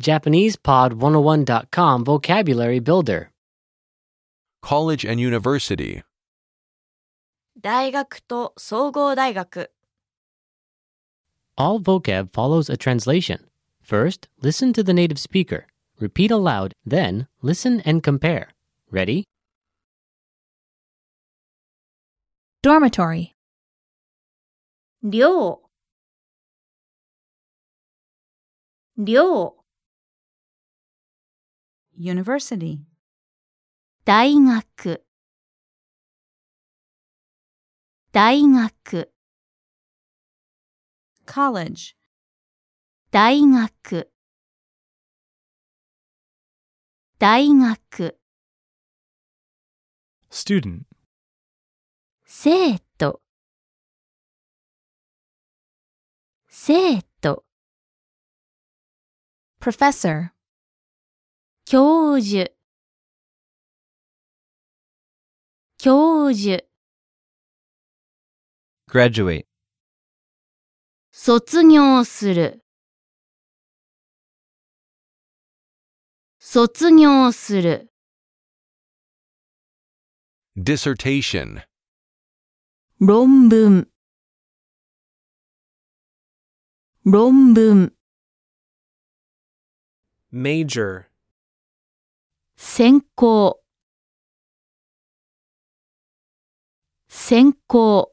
JapanesePod101.com Vocabulary Builder. College and university. 大学と総合大学。 All vocab follows a translation. First, listen to the native speaker. Repeat aloud, then listen and compare. Ready? Dormitory. 寮。寮。 University. 大学。大学。 College. 大学。大学。 Student. 生徒。生徒。 Professor. 教授。教授。 Graduate. 卒業する。卒業する。 Dissertation. 論文。論文。 Major. 専攻。専攻。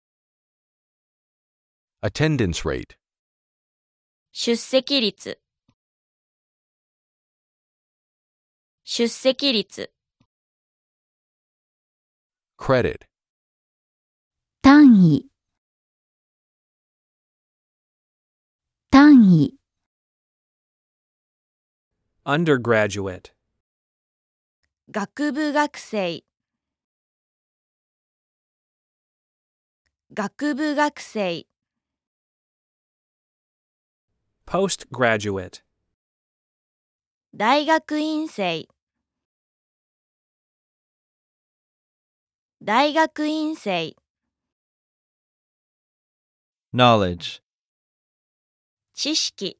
Attendance rate. 出席率。出席率。 Credit. 単位。単位。 Undergraduate. 学部学生。学部学生。 Postgraduate. 大学院生。大学院生。 Knowledge. 知識。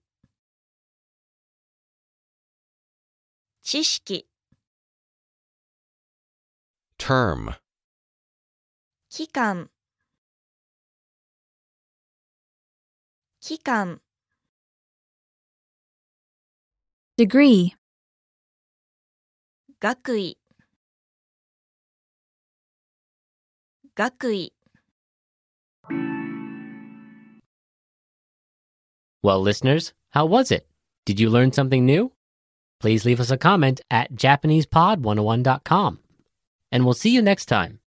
知識。 Term. 期間。期間。 Degree. 学位。学位。 Well, listeners, how was it? Did you learn something new? Please leave us a comment at JapanesePod101.com. And we'll see you next time.